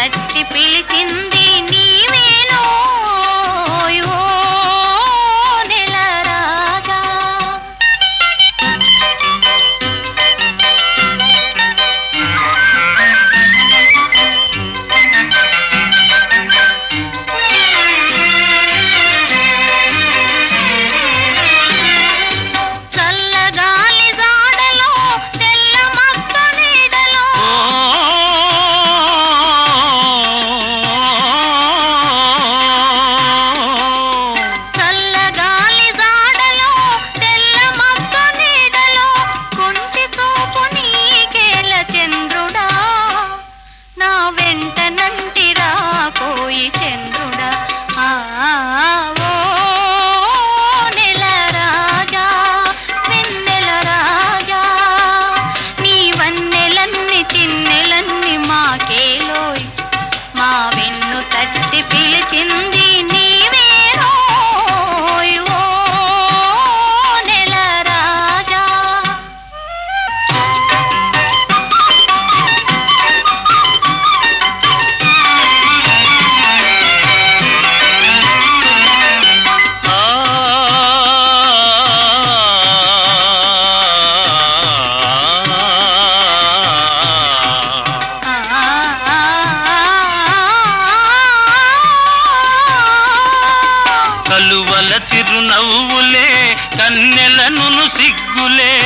తట్టి పిలిచింది నీవేనో నెల రాజా. చల్లగాలి జాడలో తెల్ల మబ్బ నీడలో చల్లగాలి జాడలో తెల్ల మబ్బ నీడలో కుంటి చూపు నీకేల చంద్రుడా, నా వెంట నంటిరా పోయి చంద్రుడా. ఓ నెల రాజా వెన్నెల రాజా, నీ వన్నెలన్ని చిన్నెలన్ని మాకేలోయ్, మా వెన్ను తట్టి పిలిచింది నీవేనోయ్ ఓ నెల రాజా. కలువల చిరునవ్వులే కన్నెలను సిగ్గులే,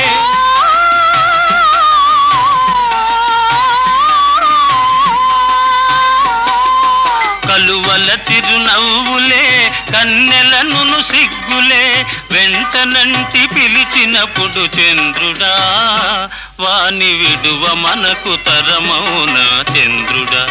కలువల చిరునవ్వులే కన్నెలను సిగ్గులే, వెంటనంటి పిలిచినప్పుడు చంద్రుడా, వాని విడువ మనకు తరమౌన చంద్రుడా.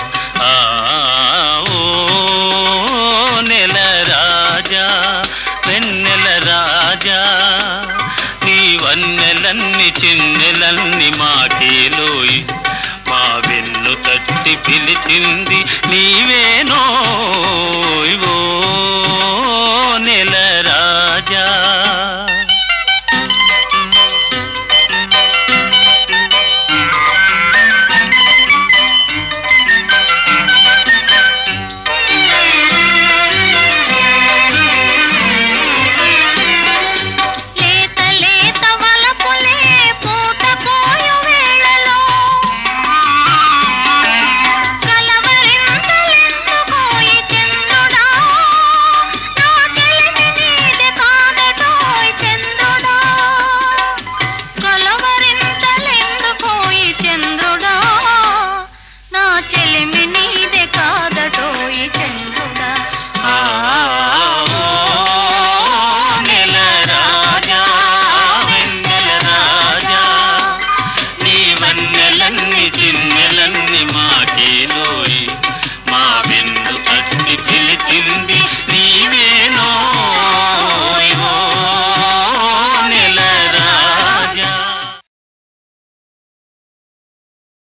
ఓ నెల రాజా వెన్నెల రాజా, నీ వన్నెలన్ని చిన్నెలన్ని మాకేలోయ్, మా వెన్ను తట్టి పిలిచింది నీవేనో